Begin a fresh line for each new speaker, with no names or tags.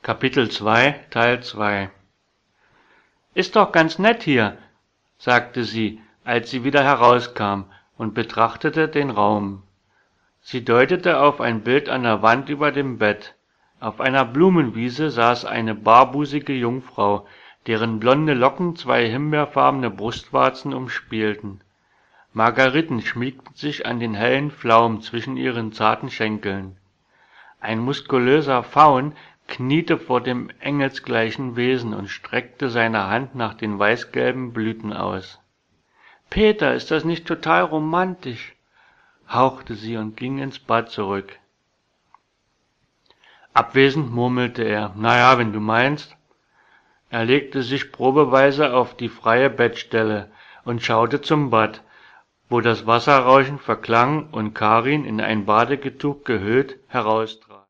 Kapitel 2, Teil 2. »Ist doch ganz nett hier«, sagte sie, als sie wieder herauskam und betrachtete den Raum. Sie deutete auf ein Bild an der Wand über dem Bett. Auf einer Blumenwiese saß eine barbusige Jungfrau, deren blonde Locken zwei himbeerfarbene Brustwarzen umspielten. Margeriten schmiegten sich an den hellen Flaum zwischen ihren zarten Schenkeln. Ein muskulöser Faun kniete vor dem engelsgleichen Wesen und streckte seine Hand nach den weißgelben Blüten aus. »Peter, ist das nicht total romantisch?«, hauchte sie und ging ins Bad zurück. Abwesend murmelte er, »Na ja, wenn du meinst.« Er legte sich probeweise auf die freie Bettstelle und schaute zum Bad, wo das Wasserrauschen verklang und Karin, in ein Badetuch gehüllt, heraustrat.